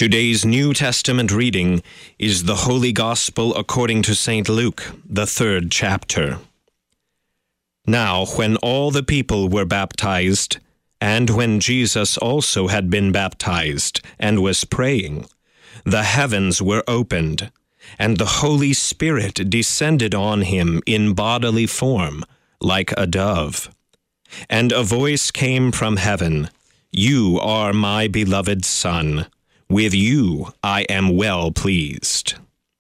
Today's New Testament reading is the Holy Gospel according to St. Luke, the 3rd chapter. Now, when all the people were baptized, and when Jesus also had been baptized and was praying, the heavens were opened, and the Holy Spirit descended on him in bodily form, like a dove. And a voice came from heaven, "You are my beloved Son. With you I am well pleased."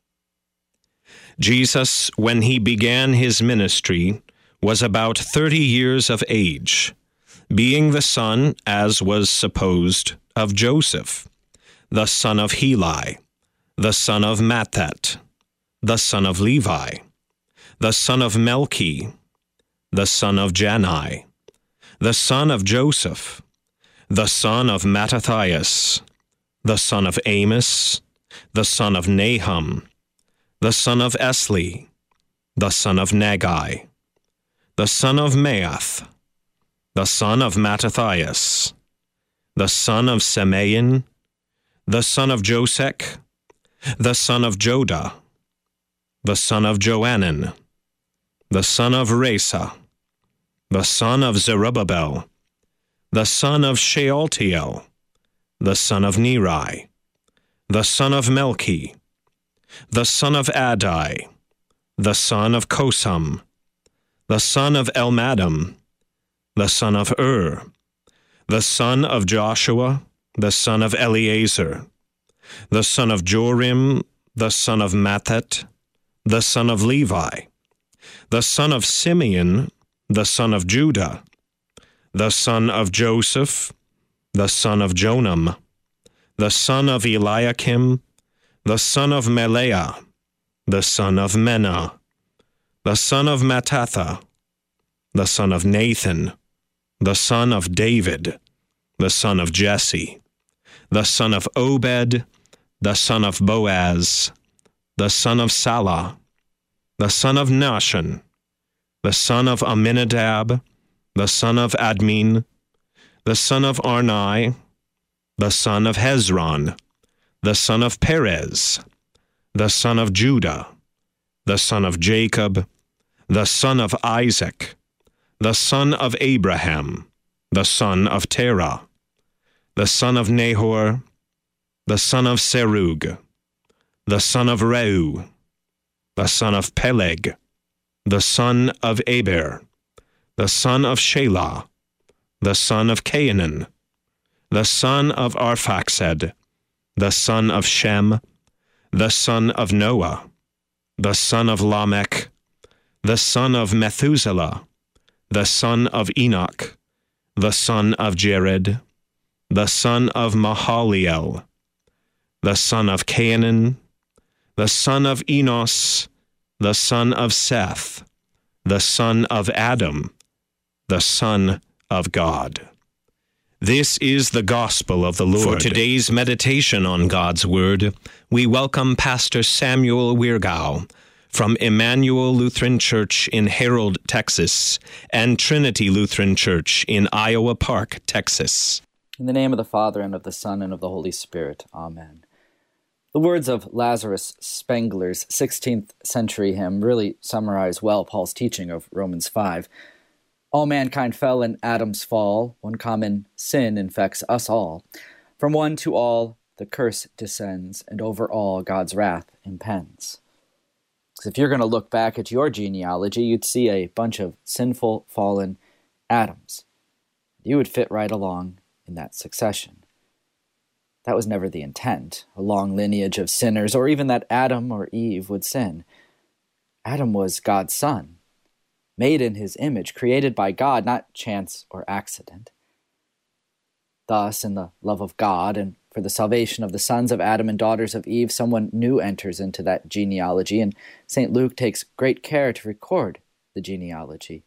Jesus, when he began his ministry, was about 30 years of age, being the son, as was supposed, of Joseph, the son of Heli, the son of Matthat, the son of Levi, the son of Melchi, the son of Janai, the son of Joseph, the son of Mattathias, the son of Amos, the son of Nahum, the son of Esli, the son of Nagai, the son of Maath, the son of Mattathias, the son of Semein, the son of Josek, the son of Joda, the son of Joanan, the son of Resa, the son of Zerubbabel, the son of Shealtiel, the son of Neri, the son of Melchi, the son of Adai, the son of Kosam, the son of Elmadam, the son of the son of Joshua, the son of Eleazar, the son of Jorim, the son of Matthat, the son of Levi, the son of Simeon, the son of Judah, the son of Joseph, the son of Jonam, the son of Eliakim, the son of Melea, the son of Menah, the son of Mattatha, the son of Nathan, the son of David, the son of Jesse, the son of Obed, the son of Boaz, the son of Salah, the son of Nahshon, the son of Amminadab, the son of Admin, the son of Arni, the son of Hezron, the son of Perez, the son of Judah, the son of Jacob, the son of Isaac, the son of Abraham, the son of Terah, the son of Nahor, the son of Serug, the son of Reu, the son of Peleg, the son of Eber, the son of Shelah, the son of Cainan, the son of Arphaxad, the son of Shem, the son of Noah, the son of Lamech, the son of Methuselah, the son of Enoch, the son of Jared, the son of Mahaliel, the son of Cainan, the son of Enos, the son of Seth, the son of Adam, the Son of God. This is the gospel of the Lord. For today's meditation on God's Word, we welcome Pastor Samuel Wirgau from Emmanuel Lutheran Church in Harold, Texas, and Trinity Lutheran Church in Iowa Park, Texas. In the name of the Father, and of the Son, and of the Holy Spirit. Amen. The words of Lazarus Spengler's 16th century hymn really summarize well Paul's teaching of Romans 5. All mankind fell in Adam's fall. One common sin infects us all. From one to all, the curse descends, and over all God's wrath impends. So if you're going to look back at your genealogy, you'd see a bunch of sinful, fallen Adams. You would fit right along in that succession. That was never the intent, a long lineage of sinners, or even that Adam or Eve would sin. Adam was God's son, made in his image, created by God, not chance or accident. Thus, in the love of God and for the salvation of the sons of Adam and daughters of Eve, someone new enters into that genealogy, and St. Luke takes great care to record the genealogy.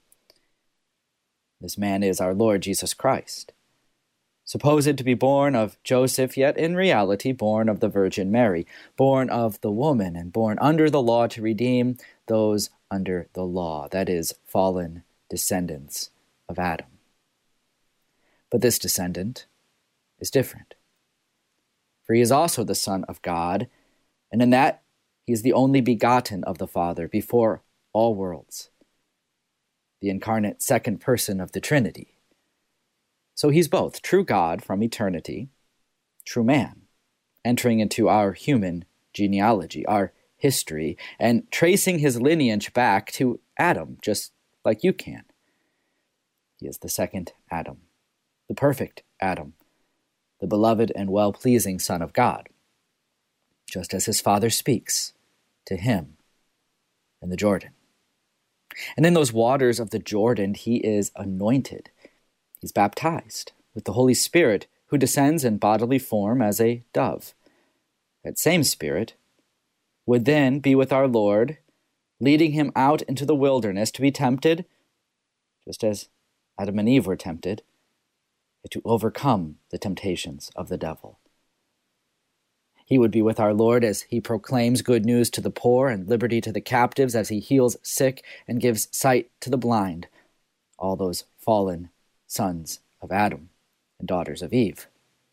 This man is our Lord Jesus Christ, supposed to be born of Joseph, yet in reality born of the Virgin Mary, born of the woman, and born under the law to redeem those under the law, that is, fallen descendants of Adam. But this descendant is different. for he is also the Son of God, and in that he is the only begotten of the Father before all worlds, the incarnate second person of the Trinity. So he's both true God from eternity, true man, entering into our human genealogy, our history, and tracing his lineage back to Adam, just like you can. He is the second Adam, the perfect Adam, the beloved and well-pleasing Son of God, just as his Father speaks to him in the Jordan. And in those waters of the Jordan, he is anointed. He's baptized with the Holy Spirit, who descends in bodily form as a dove. That same Spirit would then be with our Lord, leading him out into the wilderness to be tempted, just as Adam and Eve were tempted, to overcome the temptations of the devil. He would be with our Lord as he proclaims good news to the poor and liberty to the captives, as he heals sick and gives sight to the blind, all those fallen sons of Adam and daughters of Eve.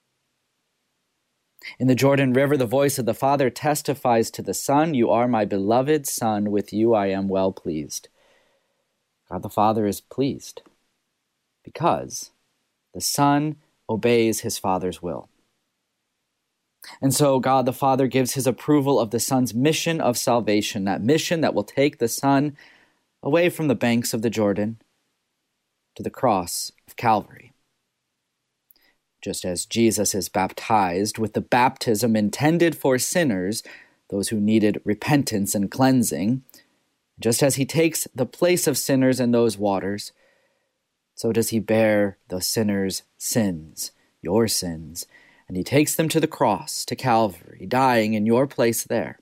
In the Jordan River, the voice of the Father testifies to the Son, "You are my beloved Son, with you I am well pleased." God the Father is pleased because the Son obeys his Father's will. And so God the Father gives his approval of the Son's mission of salvation, that mission that will take the Son away from the banks of the Jordan to the cross of Calvary. Just as Jesus is baptized with the baptism intended for sinners, those who needed repentance and cleansing, just as he takes the place of sinners in those waters, so does he bear the sinner's sins, your sins, and he takes them to the cross, to Calvary, dying in your place there.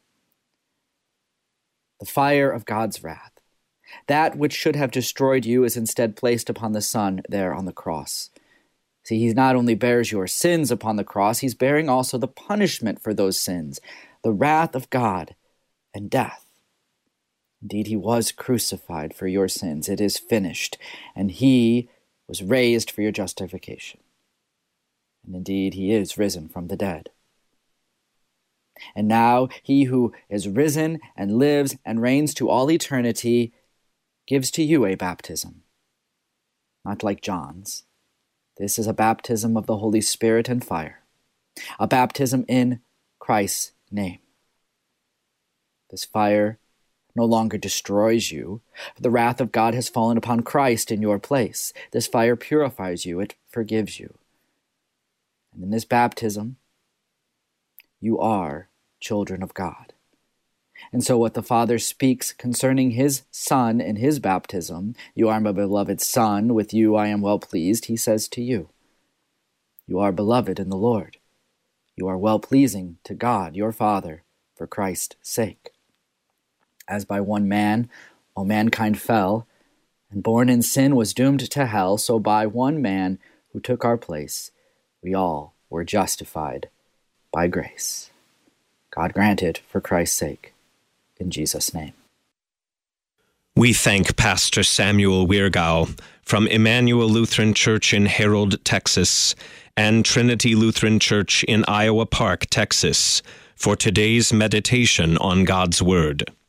The fire of God's wrath, that which should have destroyed you, is instead placed upon the Son there on the cross. See, he not only bears your sins upon the cross, he's bearing also the punishment for those sins, the wrath of God and death. Indeed, he was crucified for your sins. It is finished. And he was raised for your justification. And indeed, he is risen from the dead. And now he who is risen and lives and reigns to all eternity gives to you a baptism, not like John's. This is a baptism of the Holy Spirit and fire, a baptism in Christ's name. This fire no longer destroys you. The wrath of God has fallen upon Christ in your place. This fire purifies you. It forgives you. And in this baptism, you are children of God. And so what the Father speaks concerning his Son in his baptism, "You are my beloved Son, with you I am well pleased," he says to you. You are beloved in the Lord. You are well-pleasing to God, your Father, for Christ's sake. As by one man all mankind fell, and born in sin was doomed to hell, so by one man who took our place, we all were justified by grace. God grant it for Christ's sake. In Jesus' name. We thank Pastor Samuel Wirgau from Emmanuel Lutheran Church in Harold, Texas, and Trinity Lutheran Church in Iowa Park, Texas, for today's meditation on God's Word.